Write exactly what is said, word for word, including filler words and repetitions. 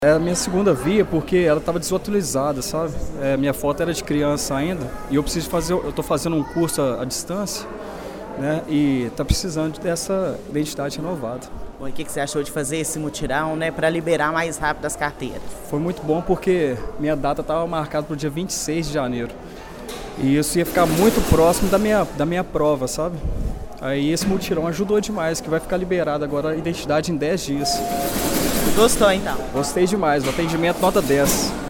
É a minha segunda via porque ela estava desatualizada, sabe? É, minha foto era de criança ainda e eu preciso fazer, eu estou fazendo um curso à, à distância, né? E está precisando dessa identidade renovada. Bom, e o que, que você achou de fazer esse mutirão, né, para liberar mais rápido as carteiras? Foi muito bom porque minha data estava marcada para o dia vinte e seis de janeiro e isso ia ficar muito próximo da minha, da minha prova, sabe? Aí esse mutirão ajudou demais, que vai ficar liberada agora a identidade em dez dias. Gostou então? Gostei demais, o atendimento nota dez.